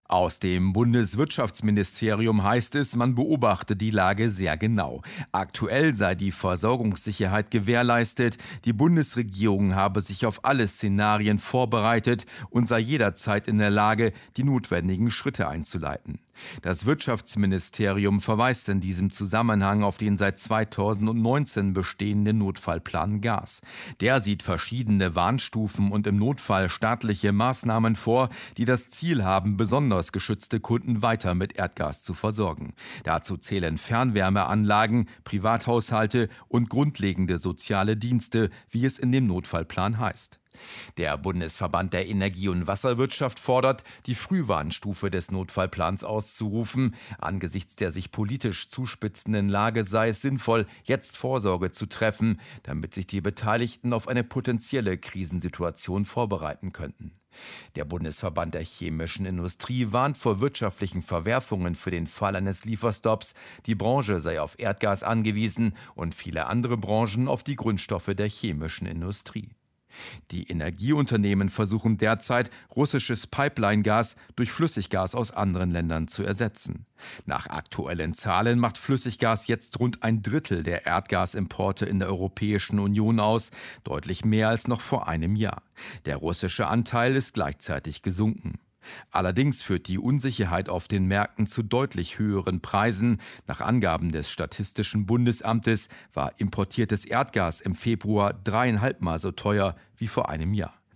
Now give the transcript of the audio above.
Aus dem Bundeswirtschaftsministerium heißt es, man beobachte die Lage sehr genau. Aktuell sei die Versorgungssicherheit gewährleistet, die Bundesregierung habe sich auf alle Szenarien vorbereitet und sei jederzeit in der Lage, die notwendigen Schritte einzuleiten. Das Wirtschaftsministerium verweist in diesem Zusammenhang auf den seit 2019 bestehenden Notfallplan Gas. Der sieht verschiedene Warnstufen und im Notfall staatliche Maßnahmen vor, die das Ziel haben, besonders geschützte Kunden weiter mit Erdgas zu versorgen. Dazu zählen Fernwärmeanlagen, Privathaushalte und grundlegende soziale Dienste, wie es in dem Notfallplan heißt. Der Bundesverband der Energie- und Wasserwirtschaft fordert, die Frühwarnstufe des Notfallplans auszurufen. Angesichts der sich politisch zuspitzenden Lage sei es sinnvoll, jetzt Vorsorge zu treffen, damit sich die Beteiligten auf eine potenzielle Krisensituation vorbereiten könnten. Der Bundesverband der chemischen Industrie warnt vor wirtschaftlichen Verwerfungen für den Fall eines Lieferstopps. Die Branche sei auf Erdgas angewiesen und viele andere Branchen auf die Grundstoffe der chemischen Industrie. Die Energieunternehmen versuchen derzeit, russisches Pipeline-Gas durch Flüssiggas aus anderen Ländern zu ersetzen. Nach aktuellen Zahlen macht Flüssiggas jetzt rund ein Drittel der Erdgasimporte in der Europäischen Union aus, deutlich mehr als noch vor einem Jahr. Der russische Anteil ist gleichzeitig gesunken. Allerdings führt die Unsicherheit auf den Märkten zu deutlich höheren Preisen. Nach Angaben des Statistischen Bundesamtes war importiertes Erdgas im Februar 3,5-mal so teuer wie vor einem Jahr.